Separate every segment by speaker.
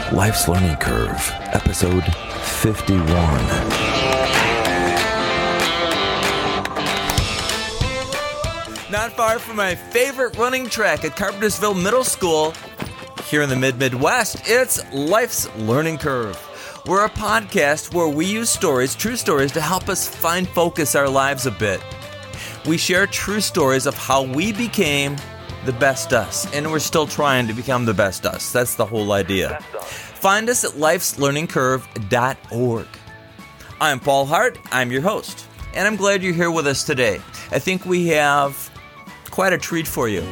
Speaker 1: Life's Learning Curve, episode 51. Not far from my favorite running track at Carpentersville Middle School, here in the Midwest, it's Life's Learning Curve. We're a podcast where we use stories, true stories, to help us focus our lives a bit. We share true stories of how we became the best us, and we're still trying to become the best us. That's the whole idea. Find us at lifeslearningcurve.org. I'm Paul Hart, I'm your host, and I'm glad you're here with us today. I think we have quite a treat for you.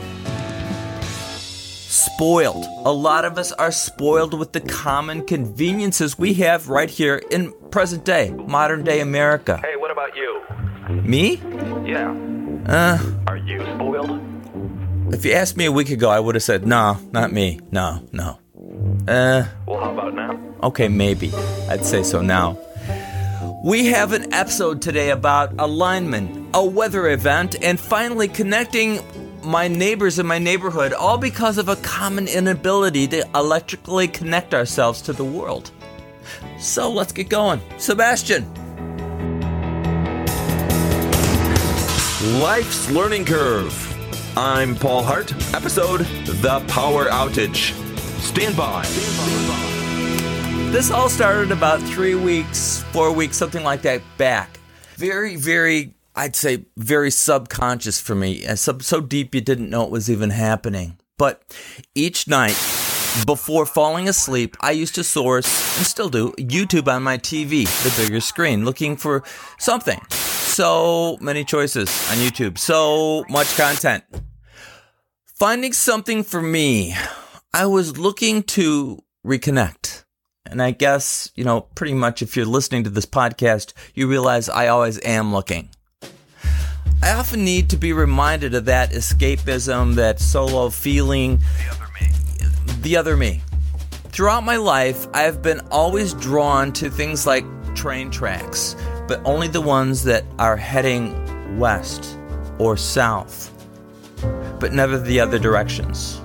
Speaker 1: Spoiled. A lot of us are spoiled with the common conveniences we have right here in present day, modern day America.
Speaker 2: Hey, what about you?
Speaker 1: Me?
Speaker 2: Yeah. Are you spoiled?
Speaker 1: If you asked me a week ago, I would have said, no, not me. No.
Speaker 2: Well, how about now?
Speaker 1: Okay, maybe. I'd say so now. We have an episode today about a lineman, a weather event, and finally connecting my neighbors in my neighborhood, all because of a common inability to electrically connect ourselves to the world. So let's get going. Sebastian.
Speaker 3: Life's Learning Curve. I'm Paul Hart, episode The Power Outage. Stand by.
Speaker 1: This all started about 4 weeks, something like that back. Very, I'd say very subconscious for me. So deep you didn't know it was even happening. But each night before falling asleep, I used to source, and still do, YouTube on my TV, the bigger screen, looking for something. So many choices on YouTube. So much content. Finding something for me, I was looking to reconnect. And I guess, pretty much if you're listening to this podcast, you realize I always am looking. I often need to be reminded of that escapism, that solo feeling. The other me. Throughout my life, I've been always drawn to things like train tracks, but only the ones that are heading west or south, but never the other directions.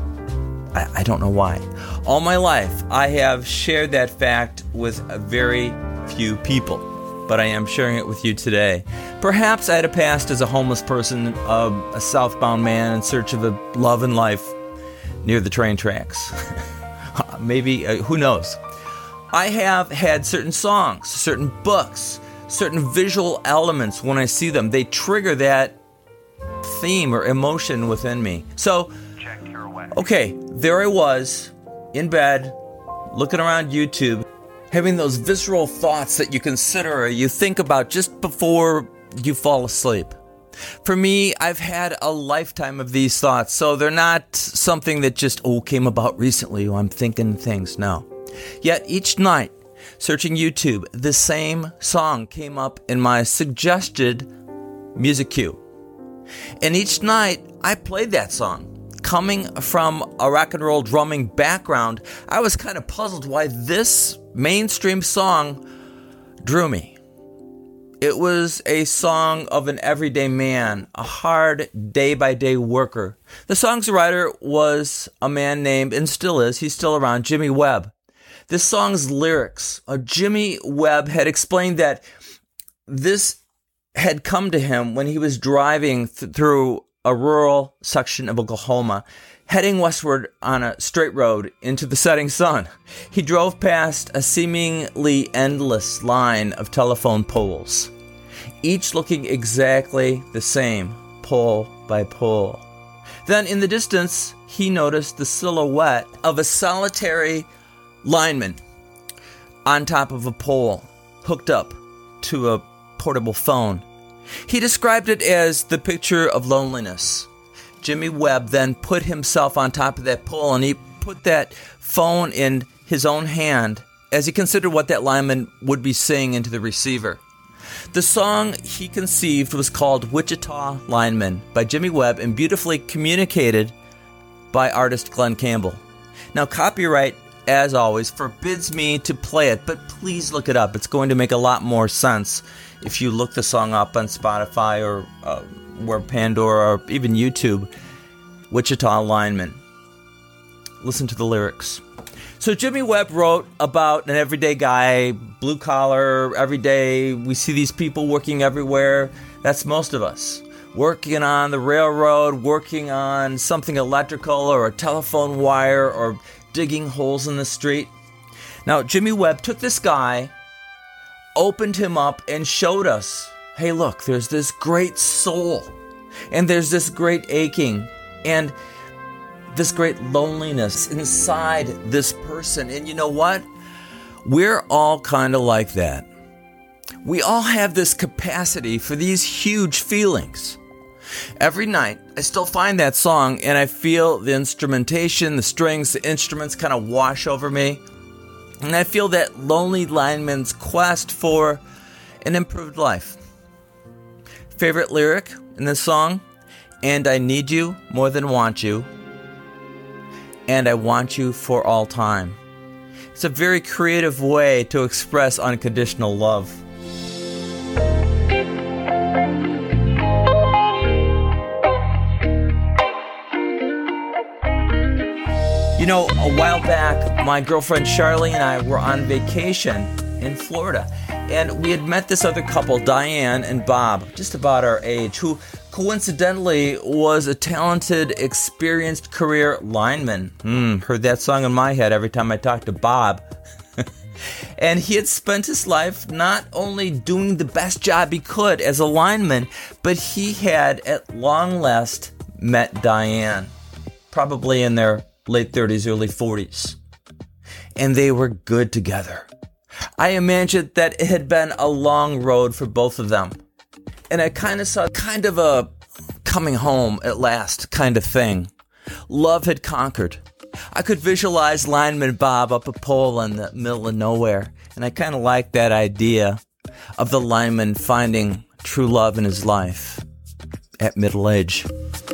Speaker 1: I don't know why. All my life, I have shared that fact with very few people, but I am sharing it with you today. Perhaps I had a past as a homeless person, a southbound man in search of a love and life near the train tracks. Maybe, who knows? I have had certain songs, certain books, certain visual elements. When I see them, they trigger that theme or emotion within me. So, okay, there I was in bed, looking around YouTube, having those visceral thoughts that you consider or you think about just before you fall asleep. For me, I've had a lifetime of these thoughts, so they're not something that just, came about recently, I'm thinking things, no. Yet each night, searching YouTube, the same song came up in my suggested music queue. And each night, I played that song. Coming from a rock and roll drumming background, I was kind of puzzled why this mainstream song drew me. It was a song of an everyday man, a hard day-by-day worker. The song's writer was a man named, and still is, he's still around, Jimmy Webb. This song's lyrics, Jimmy Webb had explained that this had come to him when he was driving through a rural section of Oklahoma, heading westward on a straight road into the setting sun. He drove past a seemingly endless line of telephone poles, each looking exactly the same, pole by pole. Then in the distance, he noticed the silhouette of a solitary lineman on top of a pole, hooked up to a portable phone. He described it as the picture of loneliness. Jimmy Webb then put himself on top of that pole and he put that phone in his own hand as he considered what that lineman would be saying into the receiver. The song he conceived was called Wichita Lineman by Jimmy Webb and beautifully communicated by artist Glenn Campbell. Now, copyright, as always, forbids me to play it, but please look it up. It's going to make a lot more sense if you look the song up on Spotify or Pandora or even YouTube, Wichita Lineman. listen to the lyrics. So Jimmy Webb wrote about an everyday guy, blue collar, every day. We see these people working everywhere. That's most of us. Working on the railroad, working on something electrical or a telephone wire or digging holes in the street. Now, Jimmy Webb took this guy, opened him up, and showed us, hey, look, there's this great soul, and there's this great aching, and this great loneliness inside this person. And you know what? We're all kind of like that. We all have this capacity for these huge feelings. Every night, I still find that song, and I feel the instrumentation, the strings, the instruments kind of wash over me. And I feel that lonely lineman's quest for an improved life. Favorite lyric in this song? And I need you more than want you. And I want you for all time. It's a very creative way to express unconditional love. You know, a while back, my girlfriend Charlie and I were on vacation in Florida. And we had met this other couple, Diane and Bob, just about our age, who coincidentally was a talented, experienced career lineman. Heard that song in my head every time I talked to Bob. And he had spent his life not only doing the best job he could as a lineman, but he had at long last met Diane, probably in their late 30s, early 40s. And they were good together. I imagined that it had been a long road for both of them. And I kind of saw kind of a coming home at last kind of thing. Love had conquered. I could visualize lineman Bob up a pole in the middle of nowhere. And I kind of liked that idea of the lineman finding true love in his life at middle age.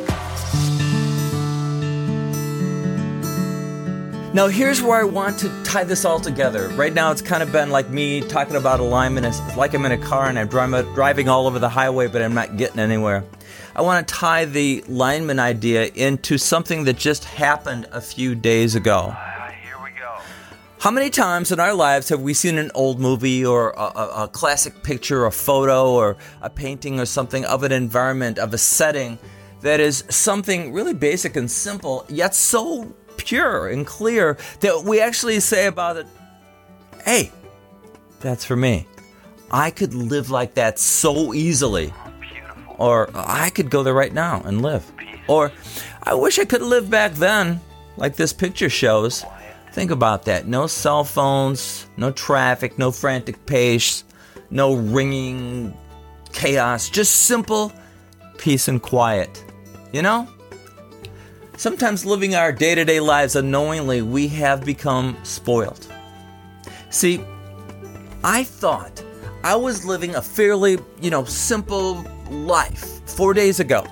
Speaker 1: Now, here's where I want to tie this all together. Right now, it's kind of been like me talking about alignment. It's like I'm in a car and I'm driving all over the highway, but I'm not getting anywhere. I want to tie the lineman idea into something that just happened a few days ago.
Speaker 2: Here we go.
Speaker 1: How many times in our lives have we seen an old movie or a classic picture, a photo, or a painting or something of an environment, of a setting that is something really basic and simple, yet so pure and clear that we actually say about it, hey, that's for me. I could live like that so easily.
Speaker 2: Beautiful.
Speaker 1: Or I could go there right now and live. Or I wish I could live back then, like this picture shows. Think about that. No cell phones, no traffic, no frantic pace, no ringing chaos, just simple peace and quiet. You know? Sometimes living our day-to-day lives unknowingly, we have become spoiled. See, I thought I was living a fairly, simple life 4 days ago.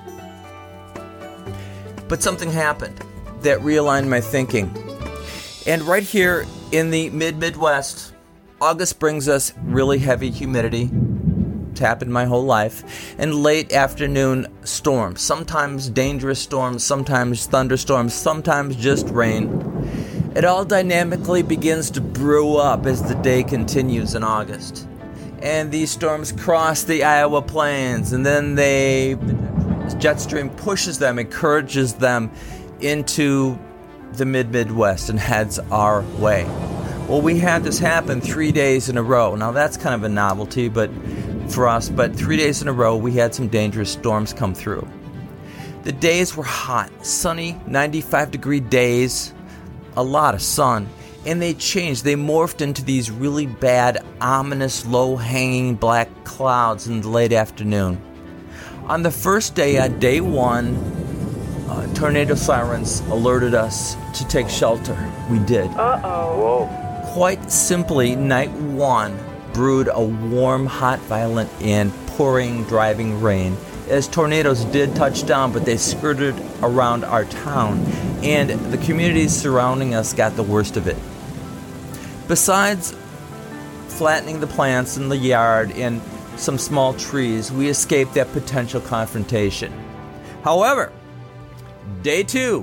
Speaker 1: But something happened that realigned my thinking. And right here in the Midwest, August brings us really heavy humidity. It's happened my whole life. And late afternoon storms, sometimes dangerous storms, sometimes thunderstorms, sometimes just rain. It all dynamically begins to brew up as the day continues in August. And these storms cross the Iowa plains, and then the jet stream pushes them, encourages them into the Midwest and heads our way. Well, we had this happen 3 days in a row. Now, that's kind of a novelty, for us, but 3 days in a row, we had some dangerous storms come through. The days were hot, sunny, 95-degree days, a lot of sun, and they changed. They morphed into these really bad, ominous, low-hanging black clouds in the late afternoon. On the first day, on day one, tornado sirens alerted us to take shelter. We did.
Speaker 2: Whoa.
Speaker 1: Quite simply, night one brewed a warm, hot, violent, and pouring, driving rain as tornadoes did touch down, but they skirted around our town, and the communities surrounding us got the worst of it. Besides flattening the plants in the yard and some small trees, we escaped that potential confrontation. However, day two,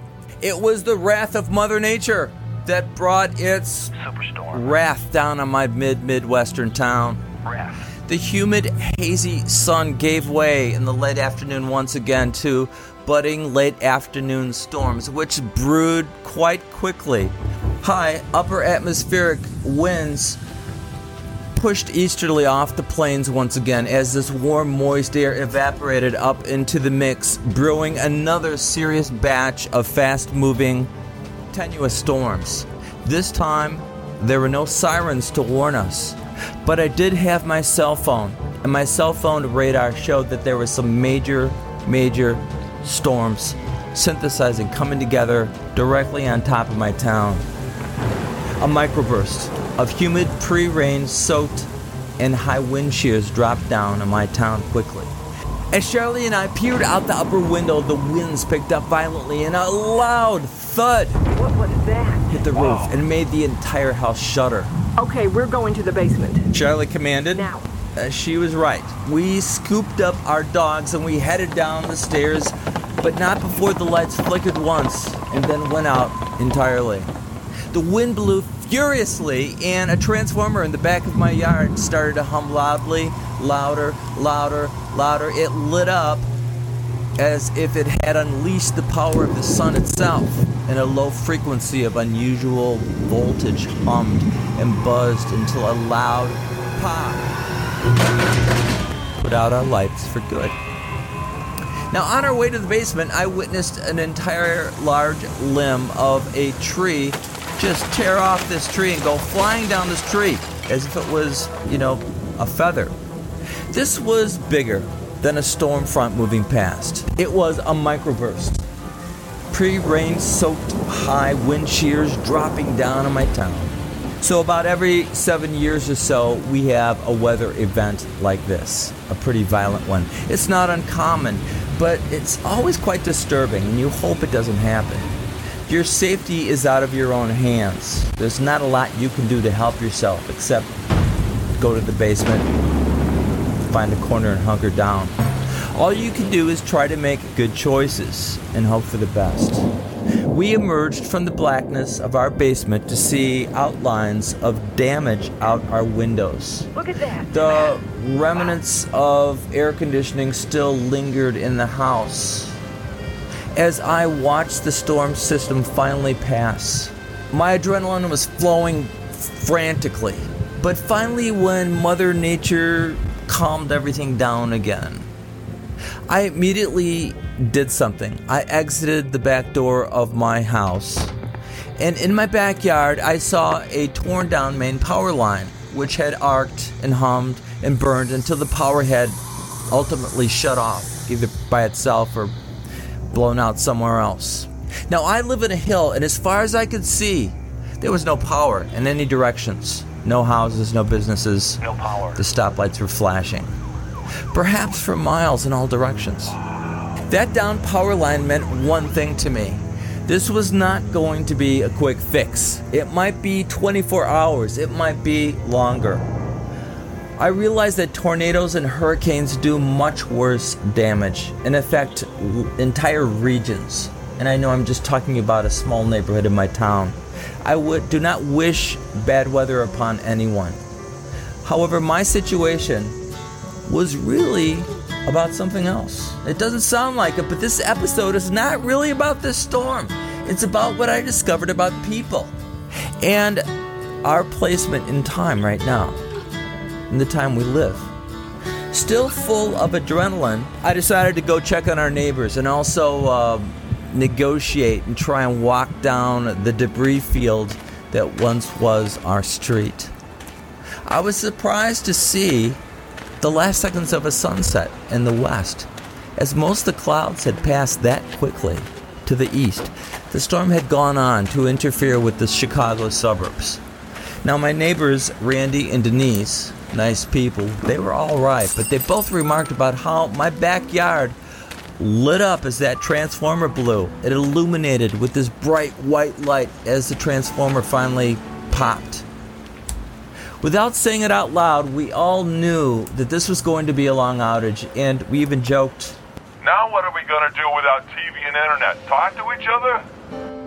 Speaker 1: It was the wrath of Mother Nature that brought its
Speaker 2: Superstorm.
Speaker 1: wrath down on my Midwestern town.
Speaker 2: Wrath.
Speaker 1: The humid, hazy sun gave way in the late afternoon once again to budding late afternoon storms, which brewed quite quickly. High upper atmospheric winds pushed easterly off the plains once again as this warm, moist air evaporated up into the mix, brewing another serious batch of fast-moving, tenuous storms. This time, there were no sirens to warn us, but I did have my cell phone, and my cell phone radar showed that there were some major storms synthesizing, coming together directly on top of my town. A microburst of humid pre-rain soaked and high wind shears dropped down on my town quickly. As Charlie and I peered out the upper window, the winds picked up violently and a loud thud
Speaker 4: What was that?
Speaker 1: hit the roof and made the entire house shudder.
Speaker 4: Okay, we're going to the basement.
Speaker 1: Charlie commanded.
Speaker 4: Now.
Speaker 1: She was right. We scooped up our dogs and we headed down the stairs, but not before the lights flickered once and then went out entirely. The wind blew furiously, and a transformer in the back of my yard started to hum loudly, louder. It lit up as if it had unleashed the power of the sun itself, and a low frequency of unusual voltage hummed and buzzed until a loud pop put out our lights for good. Now, on our way to the basement, I witnessed an entire large limb of a tree just tear off this tree and go flying down this tree as if it was, a feather. This was bigger than a storm front moving past. It was a microburst. Pre-rain soaked high wind shears dropping down on my town. So about every 7 years or so, we have a weather event like this, a pretty violent one. It's not uncommon, but it's always quite disturbing, and you hope it doesn't happen. Your safety is out of your own hands. There's not a lot you can do to help yourself except go to the basement, find a corner and hunker down. All you can do is try to make good choices and hope for the best. We emerged from the blackness of our basement to see outlines of damage out our windows.
Speaker 4: Look at that.
Speaker 1: The remnants of air conditioning still lingered in the house. As I watched the storm system finally pass, my adrenaline was flowing frantically. But finally, when Mother Nature calmed everything down again, I immediately did something. I exited the back door of my house, and in my backyard, I saw a torn down main power line, which had arced and hummed and burned until the power had ultimately shut off, either by itself or blown out somewhere else. Now, I live in a hill, and as far as I could see, there was no power in any directions. No houses, no businesses.
Speaker 2: No power.
Speaker 1: The stoplights were flashing, perhaps for miles in all directions. That down power line meant one thing to me. This was not going to be a quick fix. It might be 24 hours. It might be longer. I realize that tornadoes and hurricanes do much worse damage and affect entire regions. And I know I'm just talking about a small neighborhood in my town. I do not wish bad weather upon anyone. However, my situation was really about something else. It doesn't sound like it, but this episode is not really about this storm. It's about what I discovered about people and our placement in time right now, in the time we live. Still full of adrenaline, I decided to go check on our neighbors and also negotiate and try and walk down the debris field that once was our street. I was surprised to see the last seconds of a sunset in the west, as most of the clouds had passed that quickly to the east. The storm had gone on to interfere with the Chicago suburbs. Now, my neighbors, Randy and Denise, nice people, they were all right, but they both remarked about how my backyard lit up as that transformer blew. It illuminated with this bright white light as the transformer finally popped. Without saying it out loud, we all knew that this was going to be a long outage, and we even joked,
Speaker 2: Now what are we going to do without TV and internet? Talk to each other?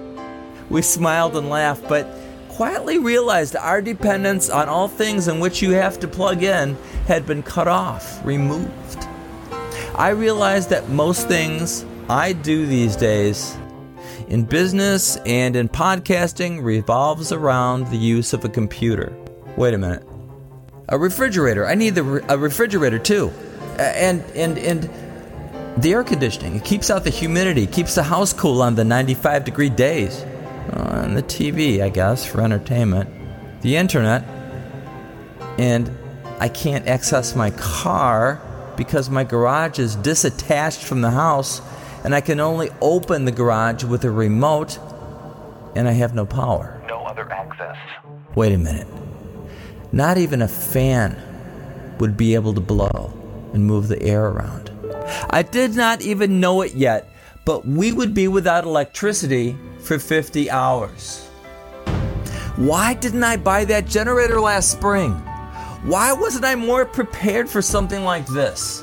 Speaker 1: We smiled and laughed, but quietly realized our dependence on all things in which you have to plug in had been cut off, removed. I realized that most things I do these days in business and in podcasting revolves around the use of a computer. Wait a minute. A refrigerator. I need a refrigerator too. And the air conditioning. It keeps out the humidity, keeps the house cool on the 95-degree days. And the TV, I guess, for entertainment. The internet. And I can't access my car because my garage is disattached from the house, and I can only open the garage with a remote, and I have no power.
Speaker 2: No other access.
Speaker 1: Wait a minute. Not even a fan would be able to blow and move the air around. I did not even know it yet, but we would be without electricity for 50 hours. Why didn't I buy that generator last spring? Why wasn't I more prepared for something like this?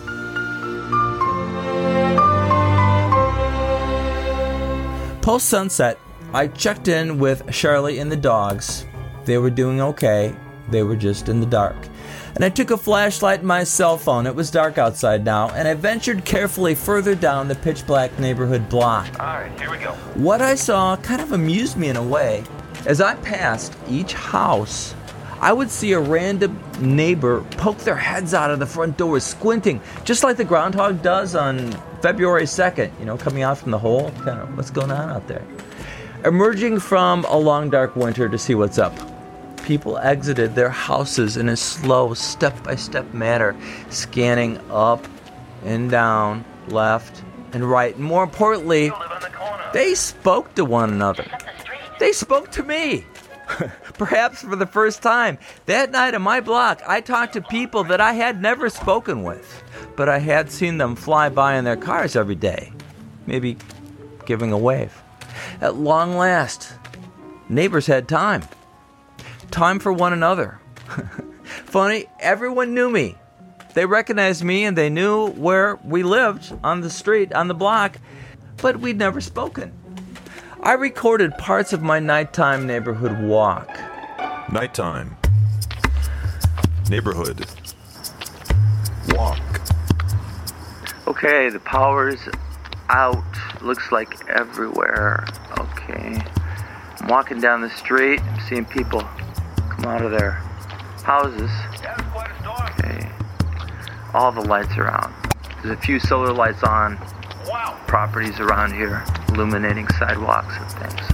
Speaker 1: Post-sunset, I checked in with Charlie and the dogs. They were doing okay. They were just in the dark. And I took a flashlight and my cell phone. It was dark outside now, and I ventured carefully further down the pitch-black neighborhood block.
Speaker 2: All right, here we go.
Speaker 1: What I saw kind of amused me in a way. As I passed each house, I would see a random neighbor poke their heads out of the front door squinting, just like the groundhog does on February 2nd, coming out from the hole, kind of what's going on out there. Emerging from a long dark winter to see what's up. People exited their houses in a slow, step-by-step manner, scanning up and down, left and right. And more importantly, they spoke to one another. They spoke to me. Perhaps for the first time. That night on my block, I talked to people that I had never spoken with, but I had seen them fly by in their cars every day, maybe giving a wave. At long last, neighbors had time. Time for one another. Funny, everyone knew me. They recognized me and they knew where we lived, on the street, on the block, but we'd never spoken. I recorded parts of my nighttime neighborhood walk.
Speaker 3: Nighttime. Neighborhood. Walk.
Speaker 5: Okay, the power's out. Looks like everywhere. Okay. I'm walking down the street. I'm seeing people come out of their houses. Okay. All the lights are on. There's a few solar lights on.
Speaker 2: Wow.
Speaker 5: Properties around here, illuminating sidewalks and things.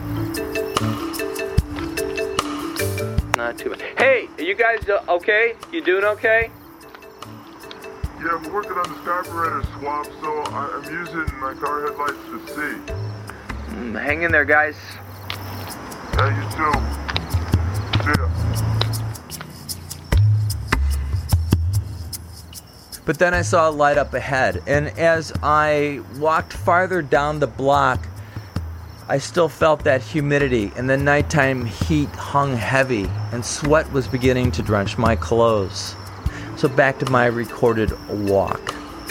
Speaker 5: Not too bad. Hey, are you guys okay? You doing okay?
Speaker 6: Yeah, I'm working on the carburetor swap, so I'm using my car headlights to see.
Speaker 5: Hang in there, guys.
Speaker 6: Yeah, you too. See ya.
Speaker 1: But then I saw a light up ahead, and as I walked farther down the block, I still felt that humidity, and the nighttime heat hung heavy, and sweat was beginning to drench my clothes. So back to my recorded walk.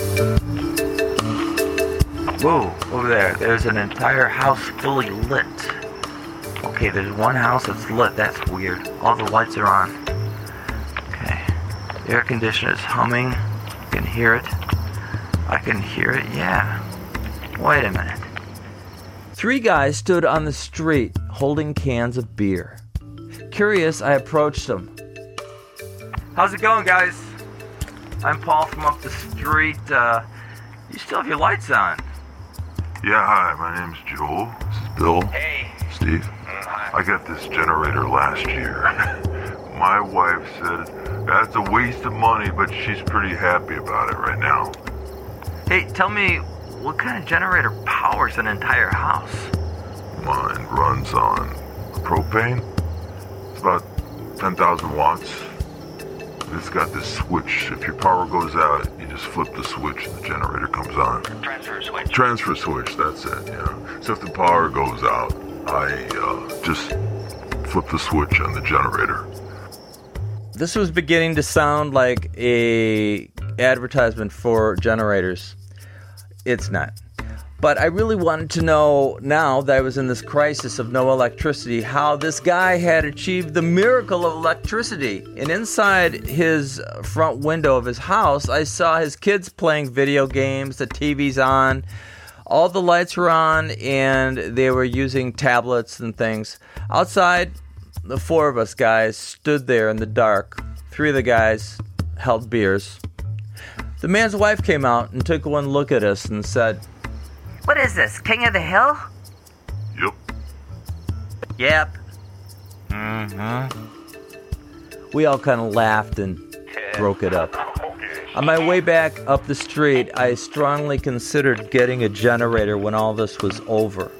Speaker 1: Whoa, over there, there's an entire house fully lit. Okay, there's one house that's lit, that's weird. All the lights are on. Okay, the air conditioner is humming. I can hear it. I can hear it, yeah. Wait a minute. 3 guys stood on the street holding cans of beer. Curious, I approached them. How's it going, guys? I'm Paul from up the street. You still have your lights on.
Speaker 6: Yeah, hi, my name's Joel. This is Bill.
Speaker 2: Hey.
Speaker 6: Steve.
Speaker 2: Hi.
Speaker 6: I got this generator last year. My wife said that's a waste of money, but she's pretty happy about it right now.
Speaker 1: Hey, tell me, what kind of generator powers an entire house?
Speaker 6: Mine runs on propane. It's about 10,000 watts. It's got this switch. If your power goes out, you just flip the switch and the generator comes on.
Speaker 2: Transfer switch.
Speaker 6: Transfer switch, that's it, yeah. So if the power goes out, I just flip the switch on the generator.
Speaker 1: This was beginning to sound like a advertisement for generators. It's not. But I really wanted to know, now that I was in this crisis of no electricity, how this guy had achieved the miracle of electricity. And inside his front window of his house, I saw his kids playing video games, the TV's on, all the lights were on, and they were using tablets and things. Outside, the four of us guys stood there in the dark. Three of the guys held beers. The man's wife came out and took one look at us and said,
Speaker 5: What is this, King of the Hill?
Speaker 6: Yep.
Speaker 1: Yep. We all kind of laughed and broke it up. On my way back up the street, I strongly considered getting a generator when all this was over.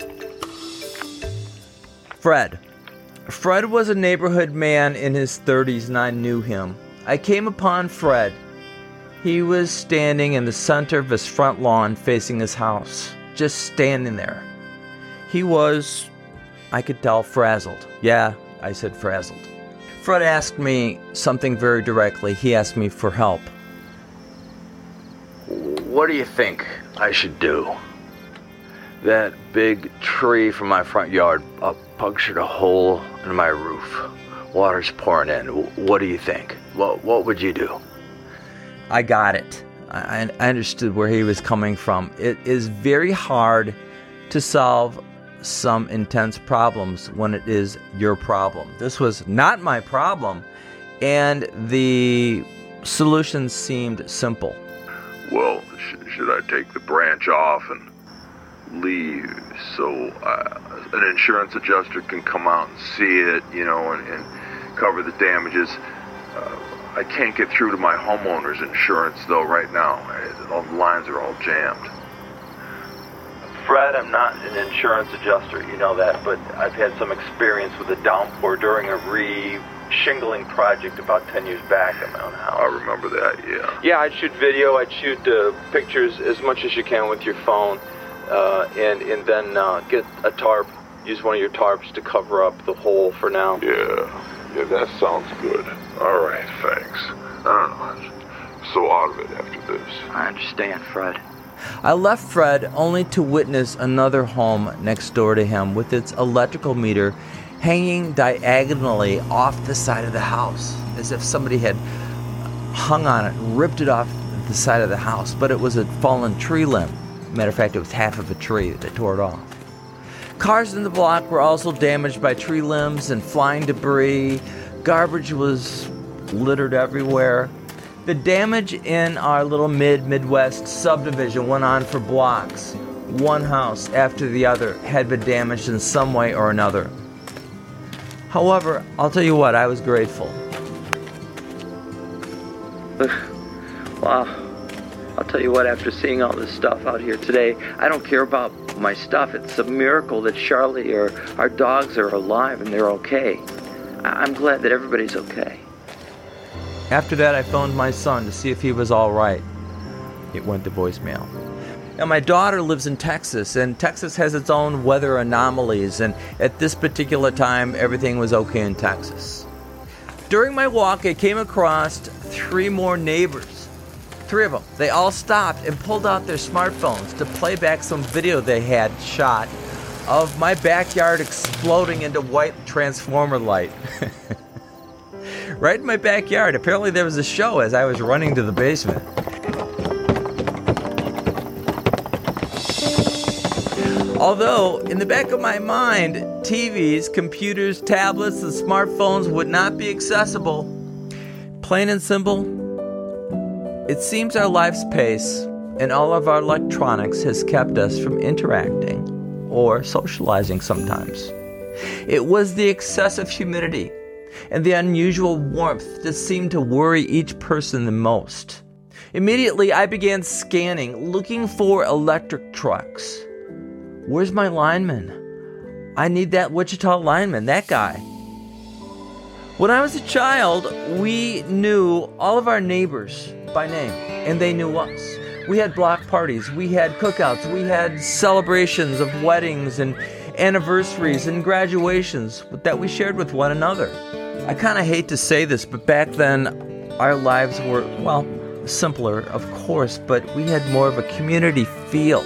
Speaker 1: Fred. Fred was a neighborhood man in his 30s, and I knew him. I came upon Fred. He was standing in the center of his front lawn facing his house, just standing there. He was, I could tell, frazzled. Yeah, I said frazzled. Fred asked me something very directly. He asked me for help. What do you think I should do? That big tree from my front yard punctured a hole in my roof. Water's pouring in. What do you think? What would you do? I got it. I understood where he was coming from. It is very hard to solve some intense problems when it is your problem. This was not my problem, and the solution seemed simple.
Speaker 6: Well, should I take the branch off and leave so an insurance adjuster can come out and see it, and cover the damages? I can't get through to my homeowner's insurance, though, right now. All the lines are all jammed.
Speaker 7: Fred, I'm not an insurance adjuster, you know that, but I've had some experience with a downpour during a re-shingling project about 10 years back in my own house.
Speaker 6: I remember that, yeah.
Speaker 7: Yeah, I'd shoot video, I'd shoot pictures as much as you can with your phone, and then get a tarp, use one of your tarps to cover up the hole for now.
Speaker 6: Yeah, that sounds good. All right, thanks. I don't know, I'm so out of it after this.
Speaker 5: I understand, Fred.
Speaker 1: I left Fred only to witness another home next door to him with its electrical meter hanging diagonally off the side of the house, as if somebody had hung on it and ripped it off the side of the house, but it was a fallen tree limb. Matter of fact, it was half of a tree that tore it off. Cars in the block were also damaged by tree limbs and flying debris. Garbage was littered everywhere. The damage in our little Midwest subdivision went on for blocks. One house after the other had been damaged in some way or another. However, I'll tell you what, I was grateful.
Speaker 5: Wow. I'll tell you what, after seeing all this stuff out here today, I don't care about my stuff. It's a miracle that Charlie or our dogs are alive and they're okay. I'm glad that everybody's okay.
Speaker 1: After that, I phoned my son to see if he was all right. It went to voicemail. Now, my daughter lives in Texas, and Texas has its own weather anomalies, and at this particular time, everything was okay in Texas. During my walk, I came across 3 more neighbors. 3 of them. They all stopped and pulled out their smartphones to play back some video they had shot of my backyard exploding into white transformer light. Right in my backyard. Apparently there was a show as I was running to the basement. Although, in the back of my mind, TVs, computers, tablets, and smartphones would not be accessible. Plain and simple, it seems our life's pace and all of our electronics has kept us from interacting or socializing sometimes. It was the excessive humidity and the unusual warmth that seemed to worry each person the most. Immediately, I began scanning, looking for electric trucks. Where's my lineman? I need that Wichita lineman, that guy. When I was a child, we knew all of our neighbors by name, and they knew us. We had block parties, we had cookouts, we had celebrations of weddings and anniversaries and graduations that we shared with one another. I kind of hate to say this, but back then, our lives were, well, simpler, of course, but we had more of a community feel.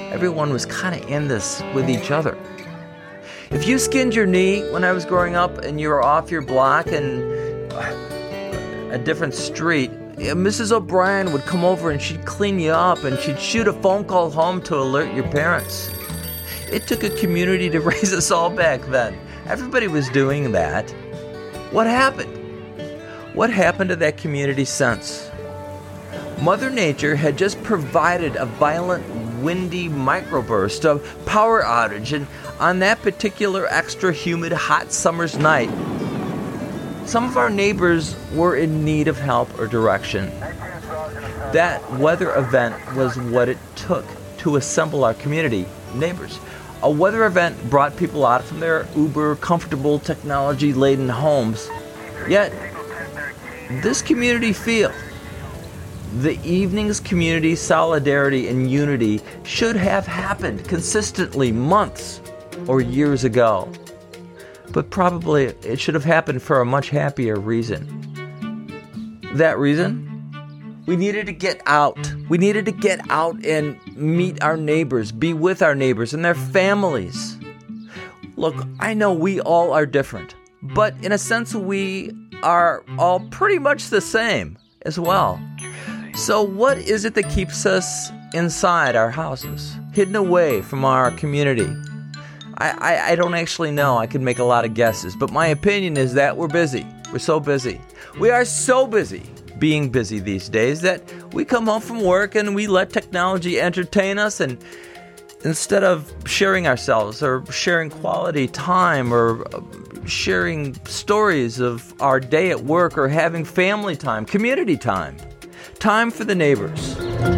Speaker 1: everyone was kind of in this with each other. If you skinned your knee when I was growing up and you were off your block in a different street, Mrs. O'Brien would come over and she'd clean you up and she'd shoot a phone call home to alert your parents. It took a community to raise us all back then. Everybody was doing that. What happened? What happened to that community since? Mother Nature had just provided a violent, windy microburst of power outage, and on that particular extra humid, hot summer's night, some of our neighbors were in need of help or direction. That weather event was what it took to assemble our community, neighbors. A weather event brought people out from their uber comfortable, technology-laden homes. Yet, this community feel, the evening's community solidarity and unity should have happened consistently months or years ago. But probably it should have happened for a much happier reason. That reason? We needed to get out. We needed to get out and meet our neighbors, be with our neighbors and their families. Look, I know we all are different, but in a sense we are all pretty much the same as well. So what is it that keeps us inside our houses, hidden away from our community? I don't actually know. I could make a lot of guesses, but my opinion is that we're busy. We're so busy. We are so busy being busy these days that we come home from work and we let technology entertain us, and instead of sharing ourselves or sharing quality time or sharing stories of our day at work or having family time, community time, time for the neighbors.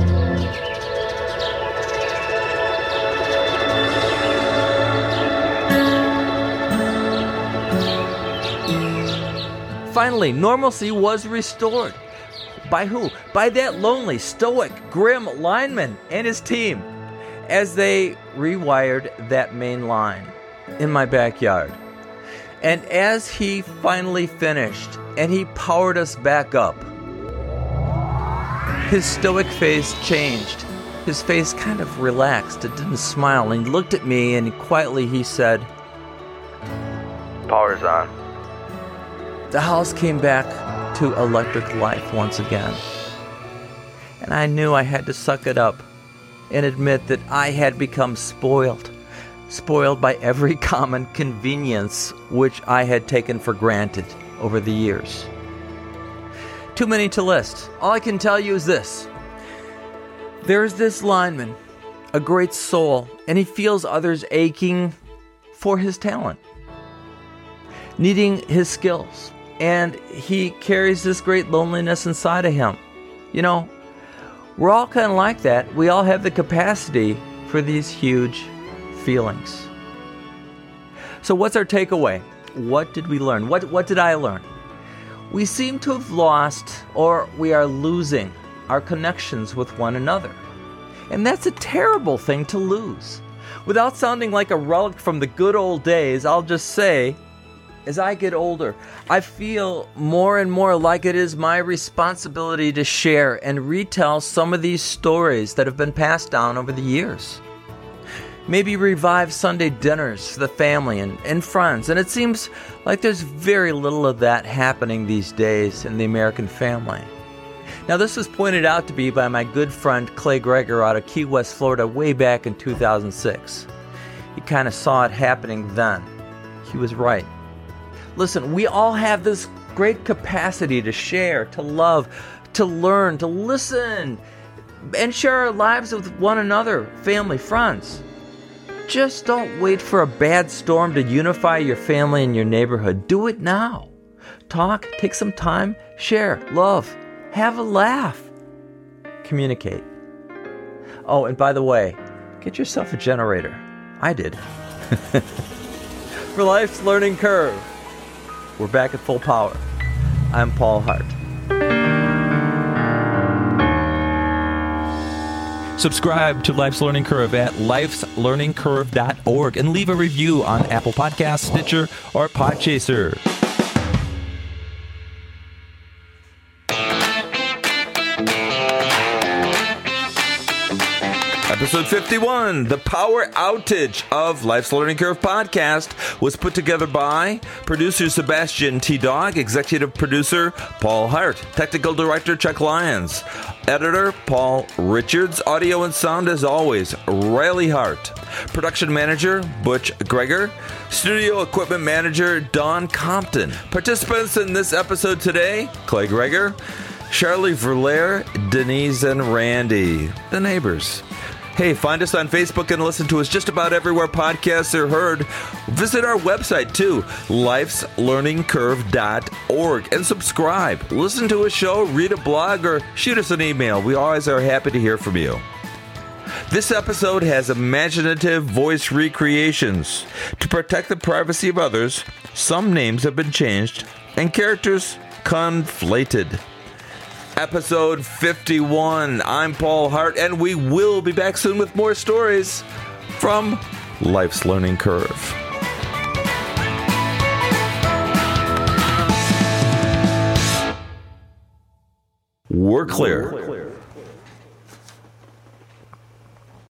Speaker 1: Finally, normalcy was restored. By who? By that lonely, stoic, grim lineman and his team as they rewired that main line in my backyard. And as he finally finished and he powered us back up, his stoic face changed. His face kind of relaxed. It didn't smile. And he looked at me and quietly he said,
Speaker 5: Power's on.
Speaker 1: The house came back to electric life once again. And I knew I had to suck it up and admit that I had become spoiled by every common convenience which I had taken for granted over the years. Too many to list. All I can tell you is this. There's this lineman, a great soul, and he feels others aching for his talent, needing his skills. And he carries this great loneliness inside of him. You know, we're all kind of like that. We all have the capacity for these huge feelings. So what's our takeaway? What did we learn? What did I learn? We seem to have lost, or we are losing, our connections with one another. And that's a terrible thing to lose. Without sounding like a relic from the good old days, I'll just say, as I get older, I feel more and more like it is my responsibility to share and retell some of these stories that have been passed down over the years. Maybe revive Sunday dinners for the family and friends. And it seems like there's very little of that happening these days in the American family. Now, this was pointed out to me by my good friend Clay Gregor out of Key West, Florida, way back in 2006. He kind of saw it happening then. He was right. Listen, we all have this great capacity to share, to love, to learn, to listen, and share our lives with one another, family, friends. Just don't wait for a bad storm to unify your family and your neighborhood. Do it now. Talk, take some time, share, love, have a laugh, communicate. Oh, and by the way, get yourself a generator. I did. For Life's Learning Curve, we're back at full power. I'm Paul Hart.
Speaker 3: Subscribe to Life's Learning Curve at lifeslearningcurve.org and leave a review on Apple Podcasts, Stitcher, or Podchaser. Episode 51, the power outage of Life's Learning Curve podcast, was put together by producer Sebastian T. Dog, executive producer Paul Hart, technical director Chuck Lyons, editor Paul Richards, audio and sound as always Riley Hart, production manager Butch Greger, studio equipment manager Don Compton. Participants in this episode today, Clay Greger, Charlie Verlaire, Denise, and Randy, the neighbors. Hey, find us on Facebook and listen to us just about everywhere podcasts are heard. Visit our website too, lifeslearningcurve.org, and subscribe. Listen to a show, read a blog, or shoot us an email. We always are happy to hear from you. This episode has imaginative voice recreations. To protect the privacy of others, some names have been changed and characters conflated. Episode 51. I'm Paul Hart, and we will be back soon with more stories from Life's Learning Curve. We're clear.